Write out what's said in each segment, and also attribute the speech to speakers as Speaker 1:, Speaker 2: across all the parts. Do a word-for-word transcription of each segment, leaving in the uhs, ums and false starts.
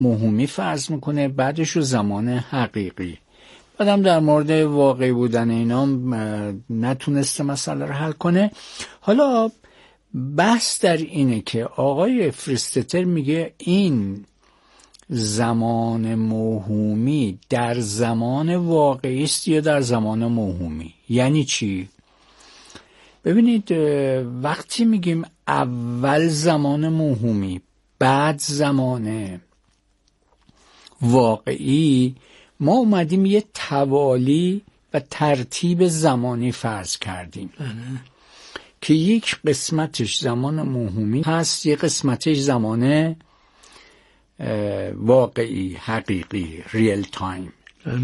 Speaker 1: موهومی فرض میکنه، بعدش رو زمان حقیقی. بعدم در مورد واقعی بودن اینا نتونسته مسئله رو حل کنه. حالا بحث در اینه که آقای فریستتر میگه این زمان موهومی در زمان واقعی است یا در زمان موهومی. یعنی چی؟ ببینید وقتی میگیم اول زمان موهومی بعد زمان واقعی، ما اومدیم یه توالی و ترتیب زمانی فرض کردیم که یک قسمتش زمان موهومی هست، یک قسمتش زمان واقعی، حقیقی، ریل تایم.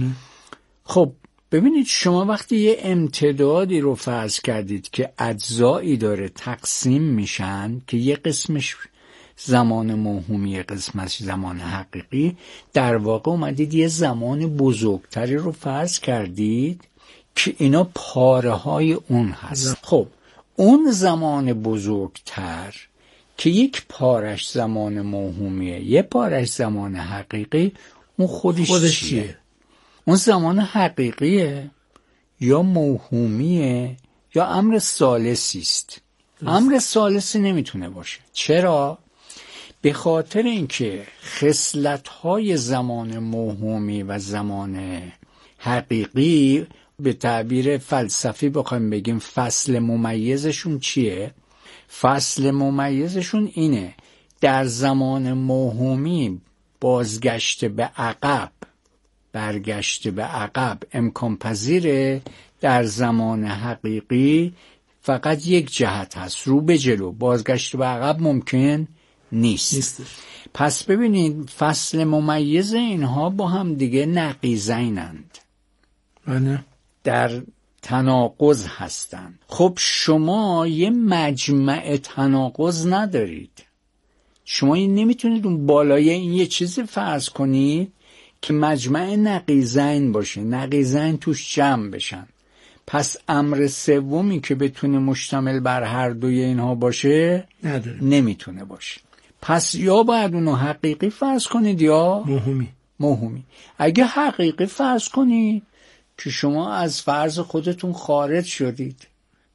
Speaker 1: خب ببینید شما وقتی یه امتدادی رو فرض کردید که اجزایی داره تقسیم میشن که یه قسمش زمان موهومی، یه قسمش زمان حقیقی، در واقع اومدید یه زمان بزرگتری رو فرض کردید که اینا پاره های اون هست. خب اون زمان بزرگتر که یک پارش زمان موهومیه، یه پارش زمان حقیقی، اون خودش, خودش چیه؟ چیه؟ اون زمان حقیقیه یا موهومیه یا امر ثالثی است؟ امر ثالثی نمیتونه باشه. چرا؟ به خاطر اینکه خصلت‌های زمان موهومی و زمان حقیقی به تعبیر فلسفی بخوایم بگیم فصل ممیزشون چیه؟ فصل ممیزشون اینه: در زمان موهومی بازگشت به عقب، برگشت به عقب امکان پذیره، در زمان حقیقی فقط یک جهت هست، رو به جلو، بازگشت به عقب ممکن نیست. نیست. پس ببینید فصل ممیز اینها با هم دیگه نقیضینند،
Speaker 2: بله،
Speaker 1: در تناقض هستند. خب شما یه مجمع تناقض ندارید، شما این نمیتونید اون بالای این یه چیزی فرض کنید که مجمع نقیضین باشه، نقیضین توش جمع بشن. پس امر سومی که بتونه مشتمل بر هر دوی اینها باشه
Speaker 2: نداره،
Speaker 1: نمیتونه باشه. پس یا باید اونو حقیقی فرض کنید یا
Speaker 2: موهومی.
Speaker 1: موهومی. اگه حقیقی فرض کنید که شما از فرض خودتون خارج شدید،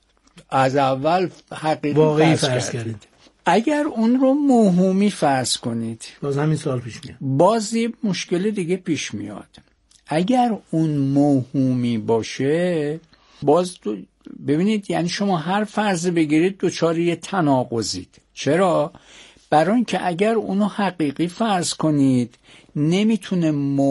Speaker 1: از اول حقیقی
Speaker 2: واقعی
Speaker 1: فرض,
Speaker 2: فرض
Speaker 1: کردید.
Speaker 2: کردید.
Speaker 1: اگر اون رو موهومی فرض کنید،
Speaker 2: باز همین سوال پیش میاد،
Speaker 1: باز یه مشکل دیگه پیش میاد. اگر اون موهومی باشه، باز دو ببینید، یعنی شما هر فرض بگیرید دوچار یه تناقضید. چرا؟ برای اینکه اگر اونو حقیقی فرض کنید، نمیتونه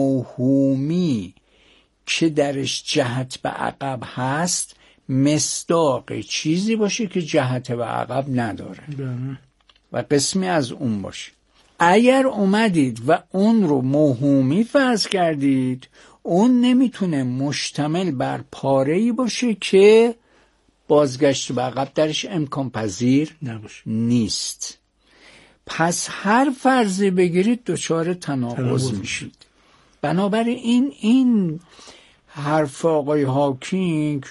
Speaker 1: موهومی که درش جهت به عقب هست مصداق چیزی باشه که جهت به عقب نداره و قسمی از اون باشه. اگر اومدید و اون رو موهومی فرض کردید، اون نمیتونه مشتمل بر پاره‌ای باشه که بازگشت به عقب درش امکان پذیر
Speaker 2: نباشه.
Speaker 1: نیست. پس هر فرضی بگیرید دچار تناقض میشید. بنابراین این حرف آقای هاکینگ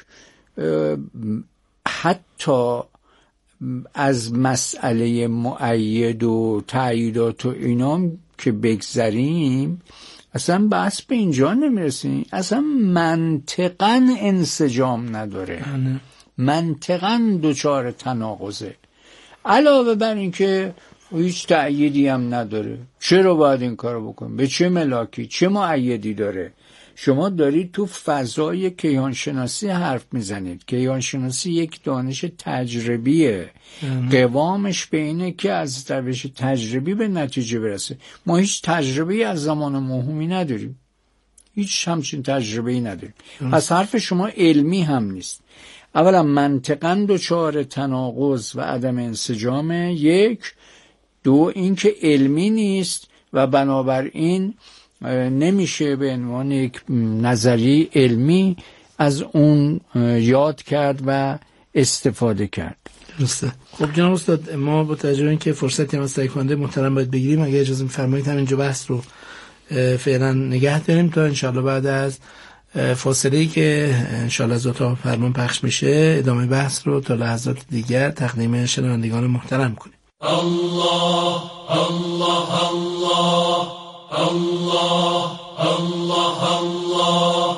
Speaker 1: حتی از مسئله مؤید و تأییدات و اینا که بگذریم، اصلا بحث به اینجا نمیرسیم، اصلا منطقاً انسجام نداره، منطقاً دچار تناقضه. علاوه بر این که هیچ تأییدی هم نداره. چرا باید این کارو بکنیم؟ به چه ملاکی؟ چه مؤیدی داره؟ شما دارید تو فضای کیهانشناسی حرف میزنید. کیهانشناسی یک دانش تجربیه. قوامش به اینه که از روش تجربی به نتیجه برسه. ما هیچ تجربی از زمان موهومی نداریم، هیچ همچین تجربه‌ای نداریم. پس حرف شما علمی هم نیست. اولا منطقاً دچار تناقض و عدم انسجام، یک. دو اینکه علمی نیست و بنابراین نمیشه به عنوان یک نظری علمی از اون یاد کرد و استفاده کرد.
Speaker 2: درسته. خب جناب استاد، ما با توجه به اینکه فرصتی هم از تایکوانده محترم باید بگیریم، اگه اجازه می‌فرمایید همینجا بحث رو فعلا نگه داریم تا انشالله بعد از فاصله‌ای که انشالله از اتاق فرمان پخش میشه ادامه بحث رو تا لحظات دیگر تقدیم شنوندگان محترم کنیم.
Speaker 3: الله الله الله الله الله الله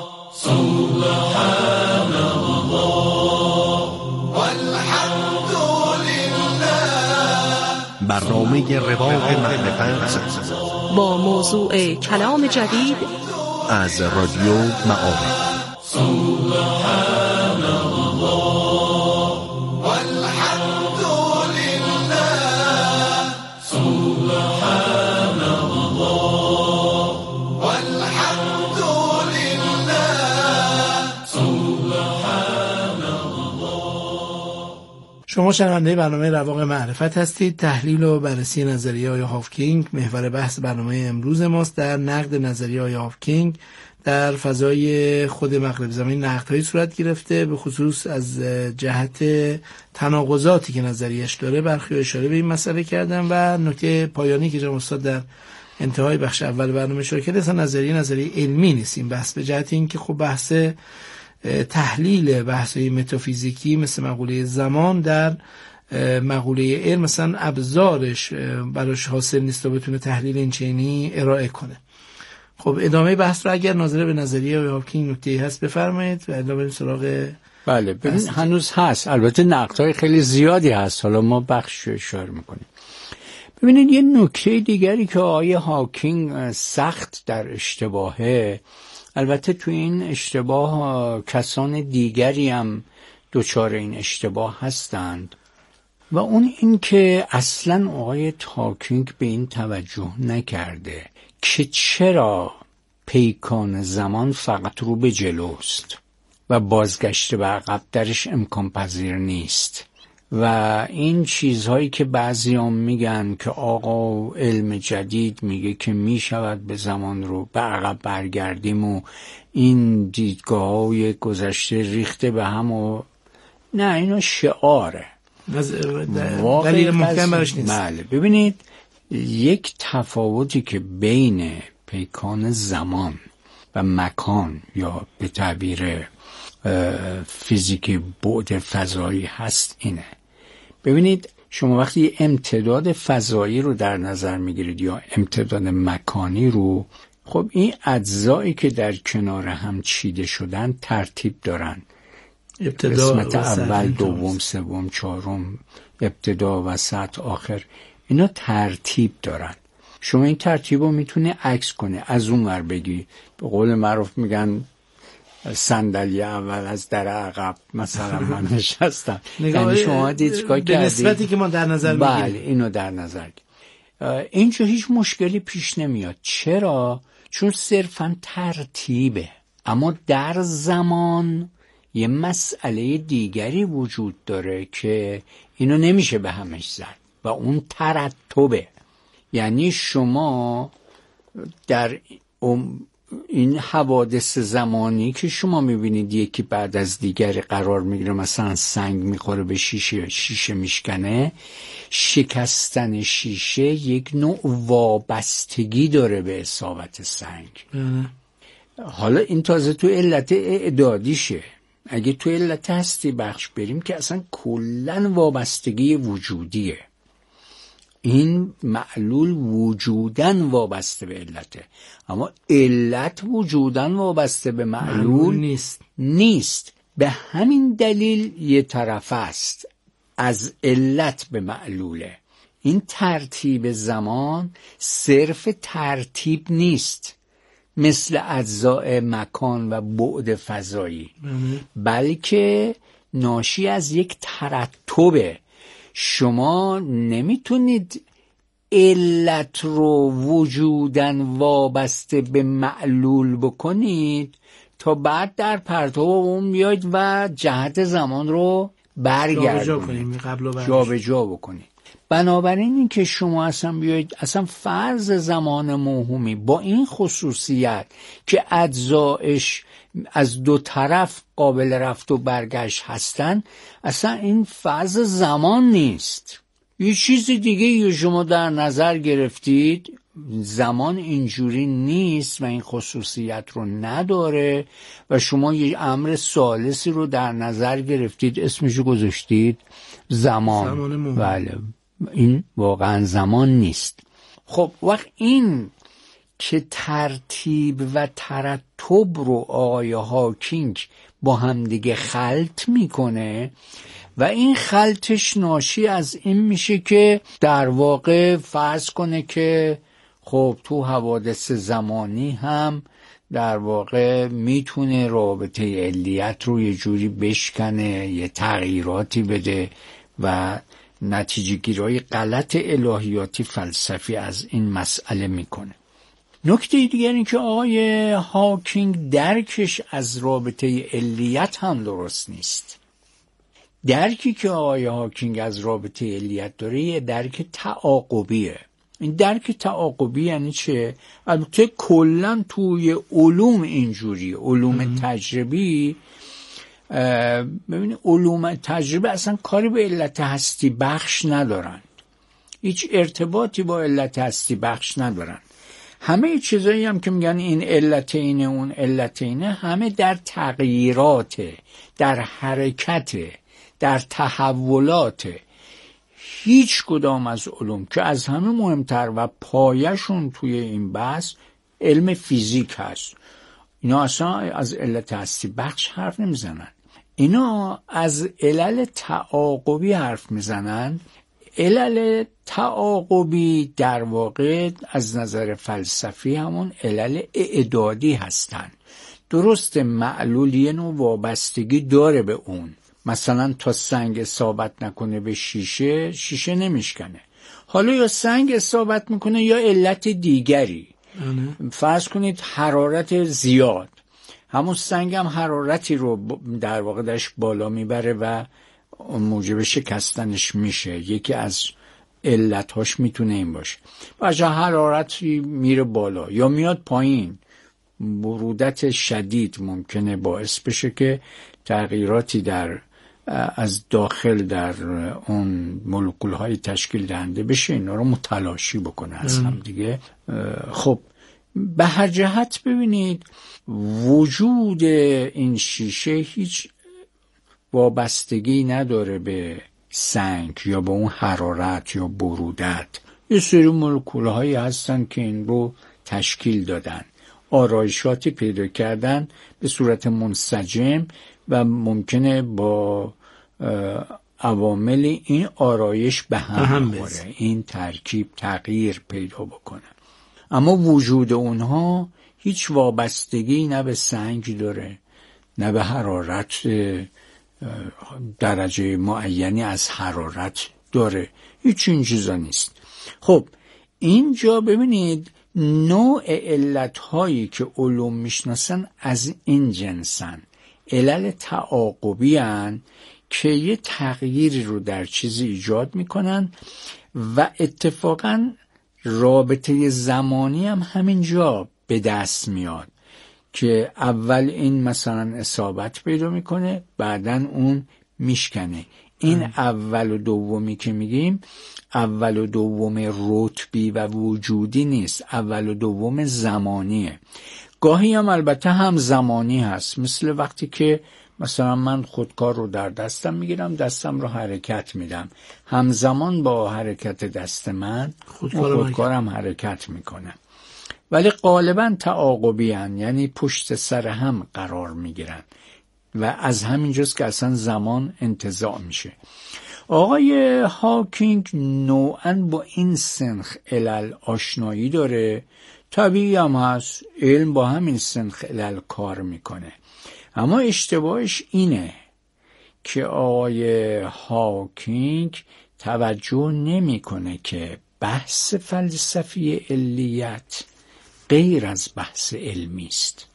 Speaker 3: سبحان الله والحمد لله.
Speaker 4: برنامه رواق معرفت
Speaker 5: با موضوع کلام جدید
Speaker 4: از رادیو معارف.
Speaker 3: سبحان الله والحمد لله. سبحان الله والحمد لله. سبحان الله.
Speaker 2: شما شنونده برنامه رواق معرفت هستید. تحلیل و بررسی نظریه‌های هاوکینگ محور بحث برنامه امروز ماست. در نقد نظریه‌های هاوکینگ در فضای خود مغرب زمین نقدهایی صورت گرفته، به خصوص از جهت تناقضاتی که نظریش داره برخی اشاره به این مسئله کردن و نکته پایانی که جناب استاد در انتهای بخش اول برنامه اشاره کردن اصلا نظریه نظریه علمی نیست این بحث، به جهت اینکه خب بحث تحلیل بحث‌های متافیزیکی مثل مقوله زمان در مقوله علم مثلا ابزارش براش حاصل نیست تا بتونه تحلیل این چنینی ارائه کنه. خب ادامه بحث رو اگر ناظر به نظریه هاوکینگ نکته‌ای هست بفرمایید و ادامه بریم سراغ.
Speaker 1: بله ببین هنوز هست، البته نقدهای خیلی زیادی هست، حالا ما بخش اشاره میکنیم. ببینید یه نکته دیگری که آیه هاوکینگ سخت در اشتباهه، البته تو این اشتباه کسان دیگری هم دچار این اشتباه هستند و اون این که اصلا آقای هاوکینگ به این توجه نکرده که چرا پیکان زمان فقط رو به جلوست و بازگشت به عقب درش امکان پذیر نیست و این چیزهایی که بعضیان میگن که آقا علم جدید میگه که میشود به زمان رو به عقب برگردیم و این دیدگاه‌های گذشته ریخته به هم و نه، اینو شعاره،
Speaker 2: دلیل محکم براش نیست.
Speaker 1: بله ببینید یک تفاوتی که بین پیکان زمان و مکان یا به تعبیر فیزیک بعد فضایی هست اینه. ببینید شما وقتی امتداد فضایی رو در نظر میگیرید یا امتداد مکانی رو، خب این اجزایی که در کنار هم چیده شدن ترتیب دارن، قسمت اول، دوم، سوم، چهارم، ابتدا، وسط، آخر، اینا ترتیب دارن. شما این ترتیب رو میتونه عکس کنه، از اون ور بگی، به قول معروف میگن صندلی اول از در عقب مثلا من نشستم، یعنی شما دید چیکار کردید،
Speaker 2: به نسبتی که ما در نظر میگیریم.
Speaker 1: بله اینو در نظر گیرید. اینجا هیچ مشکلی پیش نمیاد. چرا؟ چون صرفا ترتیبه. اما در زمان یه مسئله دیگری وجود داره که اینو نمیشه به همش زد و اون ترتبه. یعنی شما در این حوادث زمانی که شما میبینید یکی بعد از دیگری قرار میگیره، مثلا سنگ میخوره به شیشه، شیشه میشکنه، شکستن شیشه یک نوع وابستگی داره به اصابت سنگ. حالا این تازه تو علت اعدادیشه. اگه تو علت هستی بخش بریم که اصلا کلن وابستگی وجودیه، این معلول وجودن وابسته به علته، اما علت وجودن وابسته به معلول نیست. نیست به همین دلیل یه طرف است، از علت به معلوله. این ترتیب زمان صرف ترتیب نیست مثل اجزاء مکان و بعد فضایی، بلکه ناشی از یک ترتبه. شما نمیتونید علت رو وجودن وابسته به معلول بکنید تا بعد در پرتو اون بیاید و جهت زمان رو برگردونید، جابجا بکنید. بنابراین این که شما اصلا بیاید اصلا فرض زمان موهومی با این خصوصیت که اجزایش از دو طرف قابل رفت و برگشت هستن، اصلا این فرض زمان نیست، یه چیز دیگه یه شما در نظر گرفتید. زمان اینجوری نیست و این خصوصیت رو نداره و شما یه امر ثالثی رو در نظر گرفتید، اسمشو گذاشتید زمان. زمان بله، این واقعا زمان نیست. خب وقت این که ترتیب و ترتب رو آقای هاکینگ با همدیگه خلط میکنه و این خلطش ناشی از این میشه که در واقع فرض کنه که خب تو حوادث زمانی هم در واقع میتونه رابطه علیت رو یه جوری بشکنه، یه تغییراتی بده و نتیجه گیری غلط الهیاتی فلسفی از این مسئله میکنه. نکته دیگر این که آقای هاکینگ درکش از رابطه علیت هم درست نیست. درکی که آقای هاکینگ از رابطه علیت داره یه درک تعاقبیه. این درک تعاقبی یعنی چه؟ البته کلا توی علوم اینجوری، علوم تجربی، ببینید علوم تجربه اصلا کاری به علت هستی بخش ندارن، هیچ ارتباطی با علت هستی بخش ندارن. همه چیزایی هم که میگن این علت اینه اون علت اینه، همه در تغییراته، در حرکته، در تحولاته. هیچ کدام از علوم که از همه مهمتر و پایشون توی این بحث علم فیزیک هست، اینا اصلا از علت هستی بخش حرف نمیزنن، اینا از علل تعاقبی حرف میزنن. علل تعاقبی در واقع از نظر فلسفی همون علل اعدادی هستن. درست معلول یه نوع وابستگی داره به اون، مثلا تا سنگ اصابت نکنه به شیشه، شیشه نمیشکنه. حالا یا سنگ اصابت میکنه یا علت دیگری، فرض کنید حرارت زیاد، همون سنگ هم حرارتی رو در واقع درش بالا میبره و موجب شکستنش میشه. یکی از علتهاش میتونه این باشه. باشه حرارتی میره بالا یا میاد پایین، برودت شدید ممکنه باعث بشه که تغییراتی در از داخل در اون مولکول‌های تشکیل دهنده بشه، اینا رو متلاشی بکنه از هم دیگه. خب به هر جهت ببینید وجود این شیشه هیچ وابستگی نداره به سنگ یا به اون حرارت یا برودت. یه سری مولکول‌هایی هستن که این رو تشکیل دادن، آرایشاتی پیدا کردن به صورت منسجم و ممکنه با عوامل این آرایش به هم بخوره، این ترکیب تغییر پیدا بکنه. اما وجود اونها هیچ وابستگی نه به سنگ داره نه به حرارت، درجه معینی از حرارت داره، هیچ این چیزا نیست. خب اینجا ببینید نوع علتهایی که علوم میشناسن از این جنسن، علل تعاقبی هن که یه تغییری رو در چیزی ایجاد میکنن و اتفاقا رابطه زمانی هم همینجا به دست میاد که اول این مثلا اصابت پیدا میکنه، بعدن اون میشکنه. این ام. اول و دومی که میگیم اول و دوم رتبی و وجودی نیست، اول و دوم زمانیه. گاهی هم البته هم زمانی هست، مثل وقتی که مثلا من خودکار رو در دستم میگیرم، دستم رو حرکت میدم، همزمان با حرکت دست من خودکار خودکارم حرکت میکنه، ولی غالبا تعاقبی هن، یعنی پشت سر هم قرار میگیرن و از همینجاست که اصلا زمان انتزاع میشه. آقای هاکینگ نوعاً با این سنخ علل آشنایی داره، طبیعی هم هست، علم با همین سنخ علل کار میکنه. اما اشتباهش اینه که آقای هاکینگ توجه نمیکنه که بحث فلسفی علیت غیر از بحث علمی است.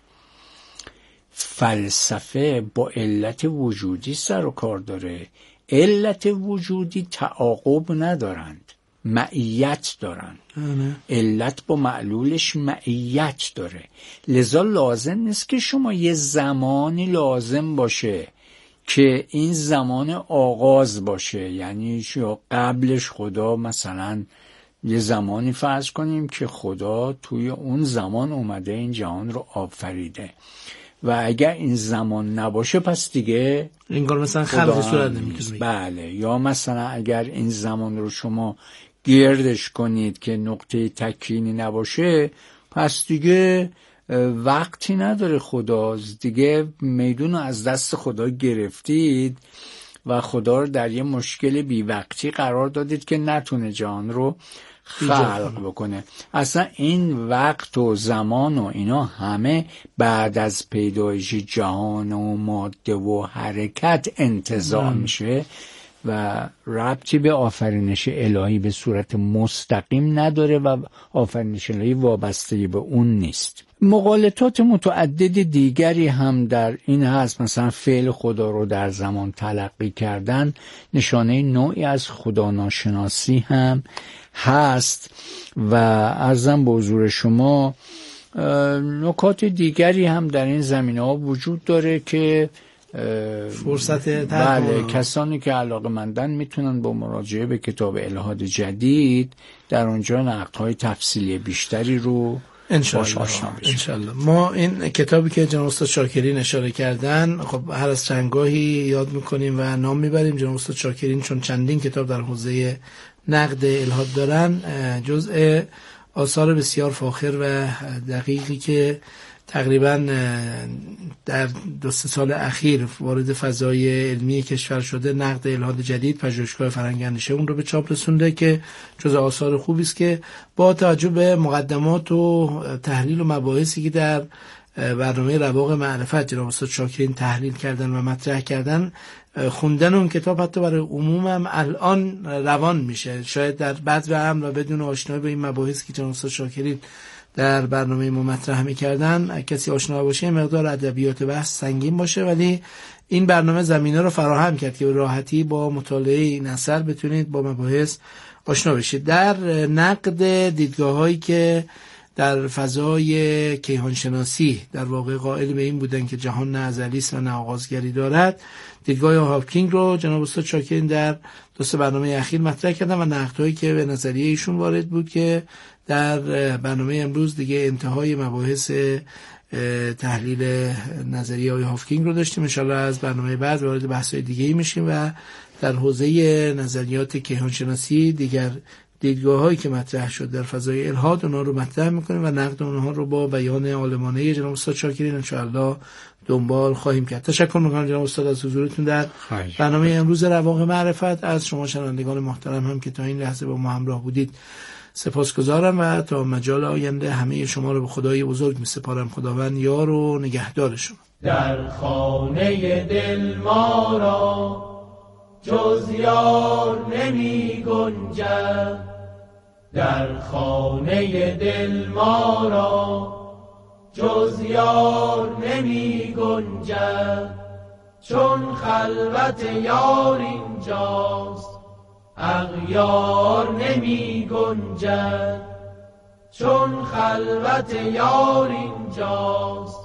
Speaker 1: فلسفه با علت وجودی سر و کار داره. علت وجودی تعاقب ندارند، معیت دارند. علت با معلولش معیت داره، لذا لازم نیست که شما یه زمانی لازم باشه که این زمان آغاز باشه، یعنی شو قبلش خدا مثلا یه زمانی فرض کنیم که خدا توی اون زمان اومده این جهان رو آفریده و اگر این زمان نباشه پس دیگه
Speaker 2: انگار مثلا خلق صورت نمی‌کنه.
Speaker 1: بله، یا مثلا اگر این زمان رو شما گردش کنید که نقطه تکینی نباشه، پس دیگه وقتی نداره خدا، دیگه میدون رو از دست خدا گرفتید و خدا رو در یه مشکل بی وقتی قرار دادید که نتونه جهان رو خلق بکنه. اصلا این وقت و زمان و اینا همه بعد از پیدایش جهان و ماده و حرکت انتزاع میشه و ربطی به آفرینش الهی به صورت مستقیم نداره و آفرینش الهی وابسته به اون نیست. مغالطات متعدد دیگری هم در این هست، مثلا فعل خدا رو در زمان تلقی کردن نشانه نوعی از خداناشناسی هم هست و عرضم به حضور شما نکات دیگری هم در این زمینه ها وجود داره که
Speaker 2: فرصت
Speaker 1: بله کسانی که علاقه‌مندن میتونن با مراجعه به کتاب الهاد جدید در اونجا نقدهای تفصیلی بیشتری رو
Speaker 2: انشالله. انشالله. ما این کتابی که جناب استاد شاکرین اشاره کردن، خب هر از چندگاهی یاد میکنیم و نام میبریم. جناب استاد شاکرین چون چندین کتاب در حوزه نقد الهاد دارن، جزء آثار بسیار فاخر و دقیقی که تقریبا در دو سه سال اخیر وارد فضای علمی کشور شده، نقد الهاد جدید پژوهشگاه فرهنگ اندیشه اون رو به چاپ رسونده که جزء آثار خوبی است که با توجه به مقدمات و تحلیل و مباحثی که در برنامه رواق معرفت جناب استاد شاکرین تحلیل کردن و مطرح کردن، خوندن اون کتاب حتی برای عموم هم الان روان میشه. شاید در بعض هم و بدون آشنایی به این مباحثی که جناب استاد شاکرین در برنامه ما مطرح می‌کردن کسی آشنا باشه مقدار ادبیات بحث سنگین باشه، ولی این برنامه زمینه رو فراهم کرد که به راحتی با مطالعه این اثر بتونید با مباحث آشنا بشید. در نقد دیدگاه‌هایی که در فضای کیهانشناسی در واقع قائل به این بودن که جهان نه ازلی است و نه آغازگری دارد، دیدگاه هاوکینگ رو جناب استاد شاکرین در دو سه برنامه اخیر مطرح کردن و نقدهایی که به نظریه ایشون وارد بود که در برنامه امروز دیگه انتهای مباحث تحلیل نظریه های هاوکینگ رو داشتیم. انشالله از برنامه بعد وارد بحث‌های دیگه‌ای میشیم و در حوزه نظریات کیهانشناسی دیگر دیدگاه‌هایی که مطرح شد در فضای الهاد اونها رو مطرح می‌کنیم و نقد اونها رو با بیان عالمانه جناب استاد شاکرین انشالله دنبال خواهیم کرد. تشکر می‌کنم جناب استاد از حضورتون در برنامه امروز رواق معرفت. از شما شنوندگان محترم هم که تا این لحظه با ما همراه بودید سپاسگزارم و تا مجال آینده همه شما رو به خدای بزرگ می‌سپارم. خداوند یار و نگهدار شما.
Speaker 3: در خانه دل ما را جز یار نمی گنجد، در خانه دل ما را جز یار نمی گنجد، چون خلوت یار اینجاست اغیار نمی گنجد، چون خلوت یار اینجاست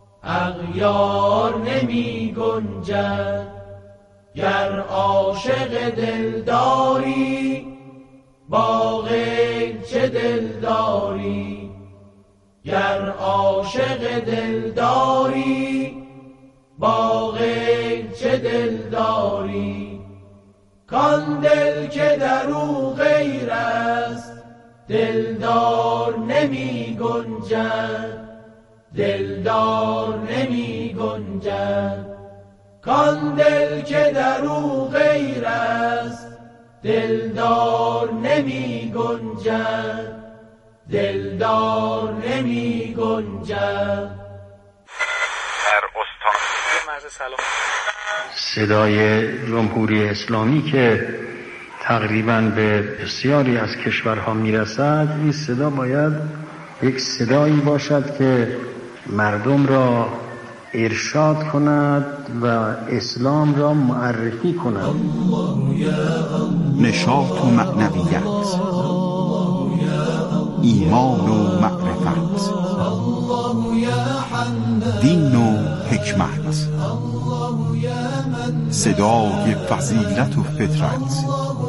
Speaker 3: اغیار نمی گنجد. گر عاشق دلداری با غیر چه دلداری، گر عاشق دلداری با غیر چه دلداری، کان دل که در او غیر است دلدار نمی گنجد، دلدار نمی گنجد، کان دل که در او غیر است دلدار نمی گنجد، دلدار نمی گنجد.
Speaker 6: در استان مرز سلام
Speaker 7: صدای جمهوری اسلامی که تقریباً به بسیاری از کشورها میرسد، این صدا باید یک صدایی باشد که مردم را ارشاد کند و اسلام را معرفی کند.
Speaker 8: نشاط و معنویت، ایمان و معرفت، دین و حکمت، صدای فضیلت و فطرت،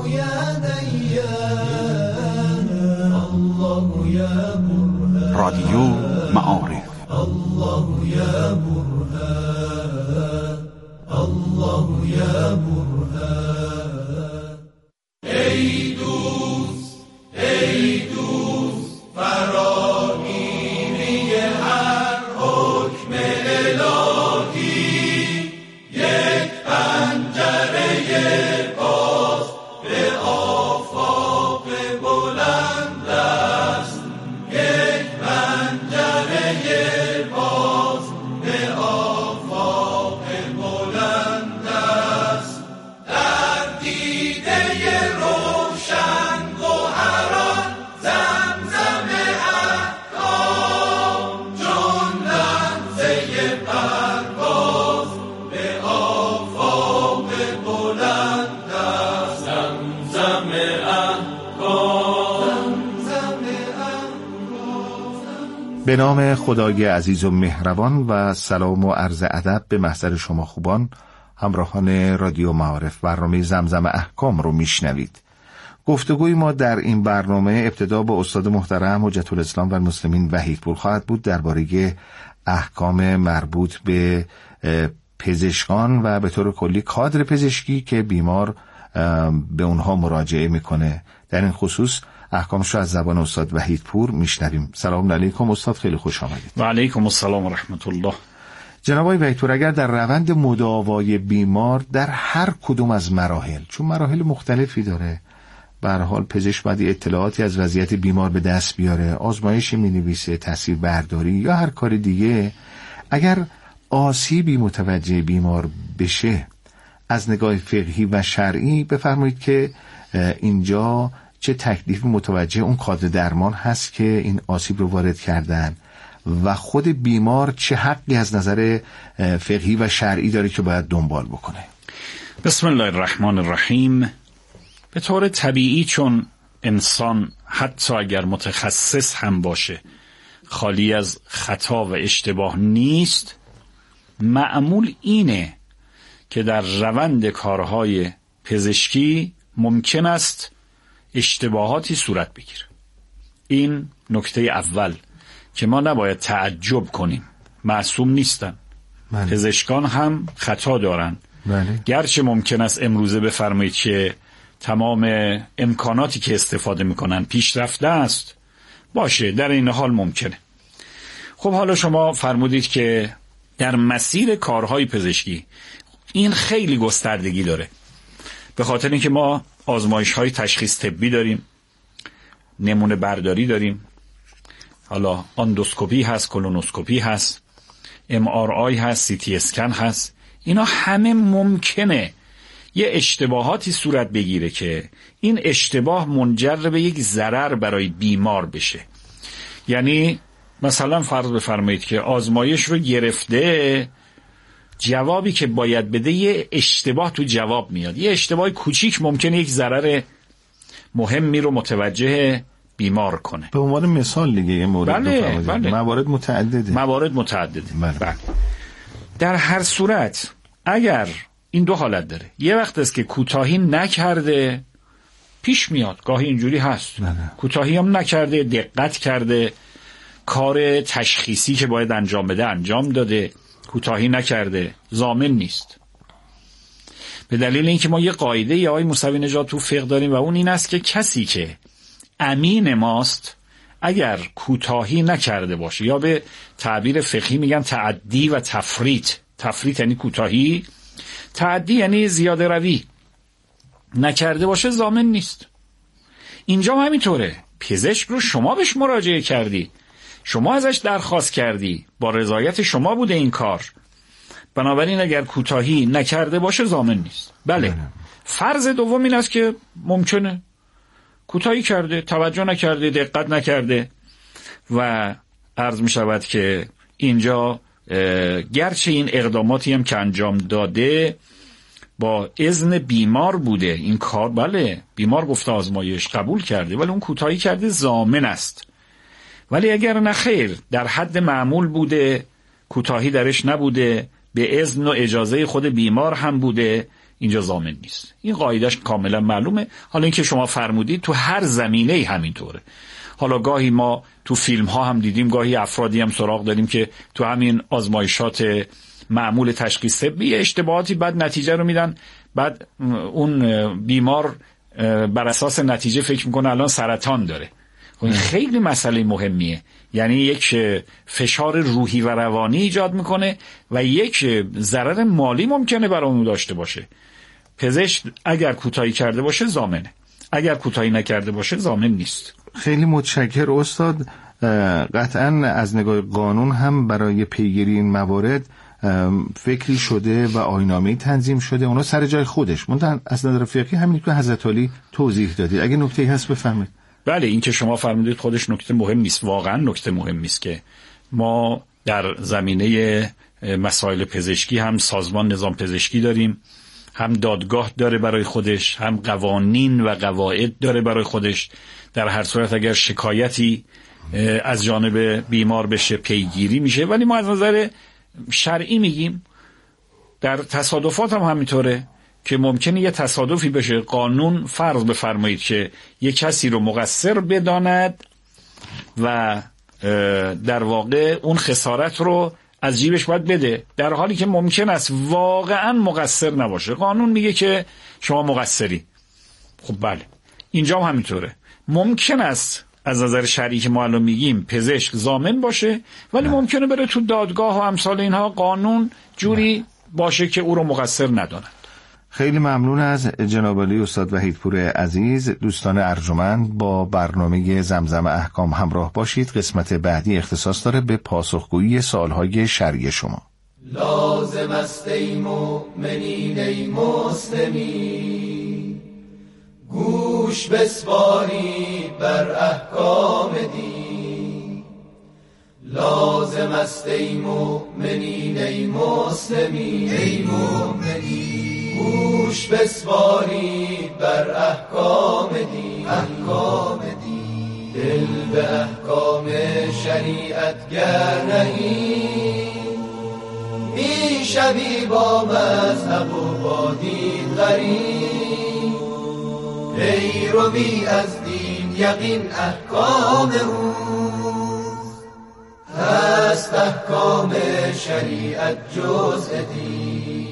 Speaker 8: رادیو معارف. الله یا برهان، الله یا برهان.
Speaker 3: ای دوست ای دوست فراری
Speaker 9: به نام خدای عزیز و مهربان و سلام و عرض ادب به محضر شما خوبان همراهان رادیو معارف. برنامه زمزم احکام رو میشنوید. گفتگوی ما در این برنامه ابتدا با استاد محترم حجت الاسلام و المسلمین وحیدپور خواهد بود درباره احکام مربوط به پزشکان و به طور کلی کادر پزشکی که بیمار به اونها مراجعه میکنه. در این خصوص احکامش رو از زبان استاد وحیدپور میشنویم. سلام علیکم استاد، خیلی خوش آمدید.
Speaker 1: و علیکم السلام و رحمت الله.
Speaker 9: جناب آقای وحیدپور، اگر در روند مداوای بیمار در هر کدوم از مراحل، چون مراحل مختلفی داره، به هر حال پزشک باید اطلاعاتی از وضعیت بیمار به دست بیاره، آزمایشی مینویسه، تصویر برداری یا هر کار دیگه، اگر آسیبی متوجه بیمار بشه از نگاه فقهی و شرعی بفرمایید که اینجا چه تکلیفی متوجه اون کادر درمان هست که این آسیب رو وارد کردن و خود بیمار چه حقی از نظر فقهی و شرعی داره که باید دنبال بکنه.
Speaker 1: بسم الله الرحمن الرحیم. به طور طبیعی چون انسان حتی اگر متخصص هم باشه خالی از خطا و اشتباه نیست، معمول اینه که در روند کارهای پزشکی ممکن است اشتباهاتی صورت بگیره. این نکته اول که ما نباید تعجب کنیم، معصوم نیستن. بله. پزشکان هم خطا دارن. بله. گرچه ممکن است امروزه بفرمایید که تمام امکاناتی که استفاده میکنن پیشرفته است، باشه، در این حال ممکنه. خب حالا شما فرمودید که در مسیر کارهای پزشکی این خیلی گستردگی داره، به خاطر اینکه ما آزمایش‌های تشخیص طبی داریم، نمونه برداری داریم، حالا اندوسکوپی هست، کولونوسکوپی هست، ام آر آی هست، سی تی اسکن هست. اینا همه ممکنه یه اشتباهاتی صورت بگیره که این اشتباه منجر به یک ضرر برای بیمار بشه. یعنی مثلا فرض بفرمایید که آزمایش رو گرفته، جوابی که باید بده یه اشتباه تو جواب میاد، یه اشتباه کوچیک ممکنه یک ضرر مهمی رو متوجه بیمار کنه.
Speaker 9: به عنوان مثال دیگه یه مورد
Speaker 1: بله، بله.
Speaker 9: موارد متعدده
Speaker 1: موارد متعدده
Speaker 9: بله.
Speaker 1: بله. در هر صورت اگر این دو حالت داره، یه وقت است که کوتاهی نکرده، پیش میاد گاهی اینجوری هست، بله. کوتاهی هم نکرده، دقت کرده، کار تشخیصی که باید انجام بده انجام داده، کوتاهی نکرده، ضامن نیست. به دلیل اینکه ما یه قاعده یا آقای موسوی نژاد تو فقه داریم و اون این است که کسی که امین ماست اگر کوتاهی نکرده باشه، یا به تعبیر فقهی میگن تعدی و تفریط، تفریط یعنی کوتاهی، تعدی یعنی زیاده روی، نکرده باشه ضامن نیست. اینجا هم همینطوره. پزشک رو شما بهش مراجعه کردی، شما ازش درخواست کردی، با رضایت شما بوده این کار، بنابراین اگر کوتاهی نکرده باشه ضامن نیست. بله. فرض دوم این است که ممکنه کوتاهی کرده، توجه نکرده، دقت نکرده و عرض می شود که اینجا گرچه این اقداماتی هم که انجام داده با اذن بیمار بوده این کار، بله بیمار گفته آزمایش قبول کرده، ولی اون کوتاهی کرده ضامن است. ولی اگر نخیر در حد معمول بوده، کوتاهی درش نبوده، به اذن و اجازه خود بیمار هم بوده، اینجا ضامن نیست. این قاعدش کاملا معلومه. حالا اینکه شما فرمودید تو هر زمینه‌ای همینطوره. حالا گاهی ما تو فیلم ها هم دیدیم، گاهی افرادی هم سراغ داریم که تو همین آزمایشات معمول تشخیص طبی اشتباهاتی بعد نتیجه رو میدن، بعد اون بیمار بر اساس نتیجه فکر میکنه الان سرطان داره. این خیلی مسئله مهمیه، یعنی یک فشار روحی و روانی ایجاد میکنه و یک ضرر مالی ممکنه برای اون داشته باشه. پزشک اگر کوتاهی کرده باشه ضامنه، اگر کوتاهی نکرده باشه ضامن نیست.
Speaker 9: خیلی متشکر استاد. قطعا از نگاه قانون هم برای پیگیری این موارد فکری شده و آیین‌نامه‌ای تنظیم شده، اونا سر جای خودش. منتها از نظر فقهی همین که حضرت علی توضیح دادید، اگه نکته‌ای هست بفرمایید.
Speaker 1: بله، این که شما فرمودید خودش نکته مهم نیست، واقعا نکته مهم نیست که ما در زمینه مسائل پزشکی هم سازمان نظام پزشکی داریم، هم دادگاه داره برای خودش، هم قوانین و قواعد داره برای خودش. در هر صورت اگر شکایتی
Speaker 10: از جانب بیمار بشه پیگیری میشه. ولی ما از نظر شرعی میگیم در تصادفات هم همینطوره که ممکنه یه تصادفی بشه، قانون فرض بفرمایید که یه کسی رو مقصر بداند و در واقع اون خسارت رو از جیبش باید بده، در حالی که ممکن است واقعا مقصر نباشه. قانون میگه که شما مقصری. خب بله، اینجا هم همینطوره. ممکن است از نظر شرعی که ما الان میگیم پزشک ضامن باشه، ولی ممکنه بره تو دادگاه و امثال اینها قانون جوری باشه که او رو مقصر ندانند.
Speaker 9: خیلی ممنون از جناب عالی استاد وحیدپور عزیز. دوستان ارجمند، با برنامه زمزم احکام همراه باشید. قسمت بعدی اختصاص داره به پاسخگویی سوالهای شرعی شما.
Speaker 3: لازم است ای مؤمنین ای مسلمین، گوش بسپارید بر احکام دین. لازم است ای مؤمنین ای مسلمین ای مؤمنین، گوش بسپارید بر احکام دین. احکام دین دل به احکام شریعت گر نهید، می شوی با مذهب و با دین غریب. پیروی از دین یقین احکام اوست، هست احکام شریعت جزء دین.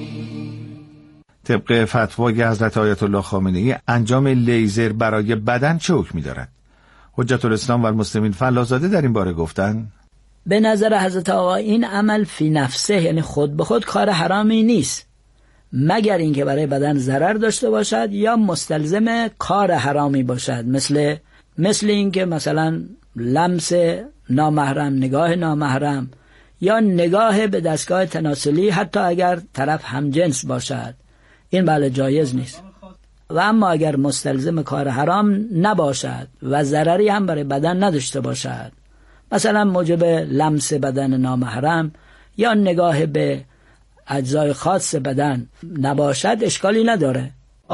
Speaker 9: طبق فتوای حضرت آیت الله خامنه‌ای انجام لیزر برای بدن چه حکمی دارد؟ حجت الاسلام و المسلمین فلاح‌زاده در این باره گفتن
Speaker 11: به نظر حضرت آقا این عمل فی نفسه، یعنی خود به خود کار حرامی نیست، مگر اینکه برای بدن ضرر داشته باشد یا مستلزم کار حرامی باشد، مثل مثل اینکه مثلا لمس نامحرم، نگاه نامحرم یا نگاه به دستگاه تناسلی، حتی اگر طرف همجنس باشد، این بله جایز نیست. و اما اگر مستلزم کار حرام نباشد و ضرری هم برای بدن نداشته باشد، مثلا موجب لمس بدن نامحرم یا نگاه به اجزای خاص بدن نباشد، اشکالی نداره.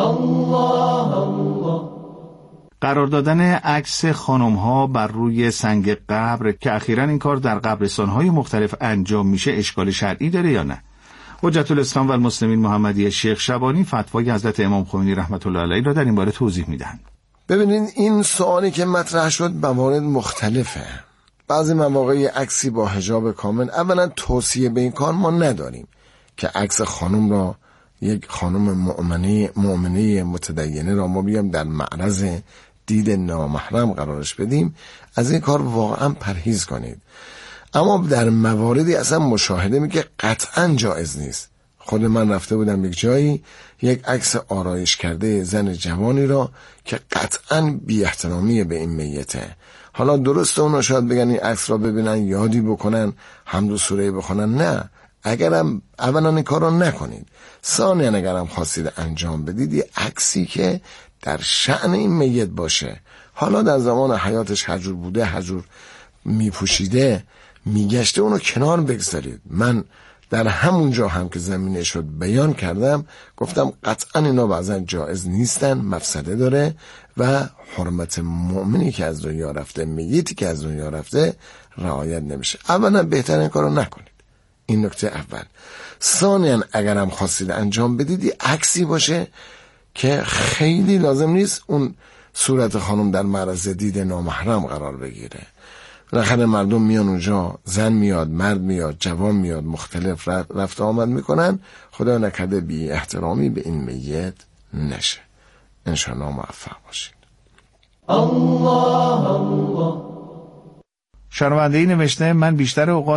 Speaker 3: الله الله.
Speaker 9: قرار دادن عکس خانم‌ها بر روی سنگ قبر که اخیراً این کار در قبرستان‌های مختلف انجام میشه، اشکال شرعی داره یا نه؟ حجت الاسلام و المسلمین محمدی شیخ شبانی فتوای حضرت امام خمینی رحمت الله علیه را در این باره توضیح میدن.
Speaker 12: ببینید، این سوالی که مطرح شد موارد مختلفه. بعضی مواقع عکسی با حجاب کامل، اولا توصیه به این کار ما نداریم که عکس خانم را، یک خانم مؤمنه مؤمنه متدینه را ما بیام در معرض دید نامحرم قرارش بدیم. از این کار واقعا پرهیز کنید. اما در مواردی اصلا مشاهده می که قطعا جایز نیست. خود من رفته بودم یک جایی، یک عکس آرایش کرده زن جوانی را که قطعا بی احترامی به این میته. حالا درسته اونا شاید بگن این عکس را ببینن یادی بکنن، حمد و سوره بخونن. نه، اگرم اولا این کار را نکنید، ثانیا اگرم خواستید انجام بدید یه عکسی که در شأن این میت باشه، حالا در زمان حیاتش هجور بوده، هجور میپوشیده، میگشته، اونو کنار بگذارید. من در همون جا هم که زمینه شد بیان کردم، گفتم قطعا اینا بعضا جایز نیستن، مفسده داره و حرمت مؤمنی که از دنیا رفته، میتی که از دنیا رفته رعایت نمیشه. اولا بهتر این کارو نکنید، این نکته اول. ثانیا اگرم خواستید انجام بدید یه عکسی باشه که خیلی لازم نیست اون صورت خانم در معرض دید نامحرم قرار بگیره. بالاخره مردم میان اونجا، زن میاد، مرد میاد، جوان میاد، مختلف رفت آمد میکنن، خدا نکرده بی احترامی به این میت نشه. انشاءالله موفق باشید.
Speaker 3: الله الله.
Speaker 9: شنونده‌ای نوشته من بیشتر اوقات